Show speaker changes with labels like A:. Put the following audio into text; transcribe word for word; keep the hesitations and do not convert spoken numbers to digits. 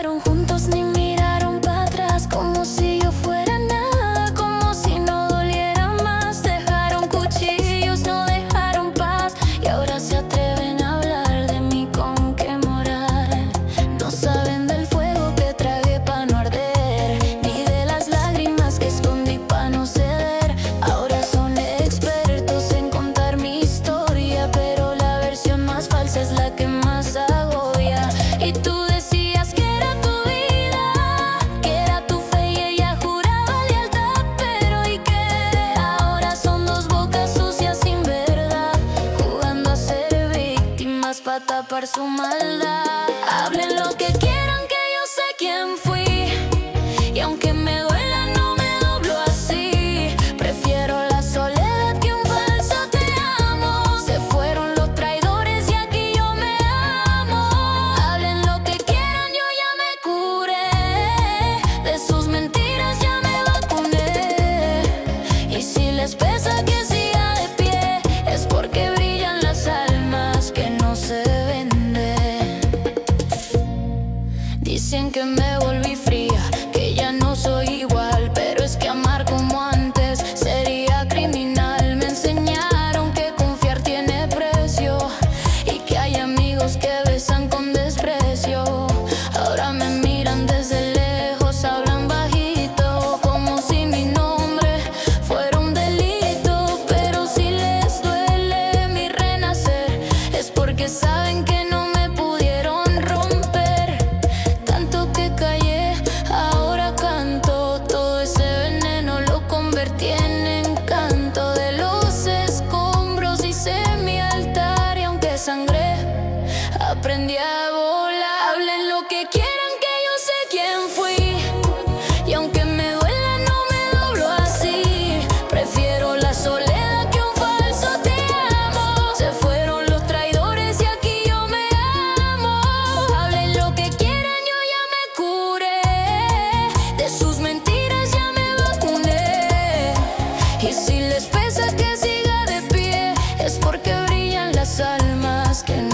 A: fueron juntos ni miraron para atrás, como si yo fuera nada, como si no doliera más. Dejaron cuchillos, no dejaron paz, y ahora se atreven a hablar de mí con qué moral. No saben del fuego que tragué pa' no arder, ni de las lágrimas que escondí pa' no ceder. Ahora son expertos en contar mi historia, pero la versión más falsa es la que más agobia. Y tú decías que era tu vida, que era tu fe y ella juraba lealtad, pero ¿y qué? Ahora son dos bocas sucias sin verdad, jugando a ser víctimas pa' tapar su maldad. Hablen lo que quieran, que yo sé quién fui, y aunque me duela no me doblo así. Prefiero la soledad que un falso te amo. Se fueron los traidores y aquí yo me amo. Hablen lo que quieran, yo ya me curé, de sus mentiras ya me vacuné. Y si les pesa que siga de pie, es porque brillan las almas que no se venden. Dicen que me volví fría, que ya no soy igual, pero es que amar como antes sería criminal. Me enseñaron que confiar tiene precio y que hay amigos que besan con desprecio. Ahora me miran desde lejos, hablan bajito, como si mi nombre fuera un delito. Pero si les duele mi renacer, es porque saben que no me pudieron romper. Tanto que callé, ahora canto. Todo ese veneno lo convertí en encanto. De los escombros hice mi altar, y aunque sangré, aprendí a volar. Hablen lo que quieran, que yo sé quién fui, y aunque me duela no me doblo así. Prefiero la soledad que un falso te amo. Se fueron los traidores y aquí yo me amo. Hablen lo que quieran, yo ya me curé, de sus mentiras ya me vacuné. Y si les pesa que siga de pie, es porque brillan las almas que no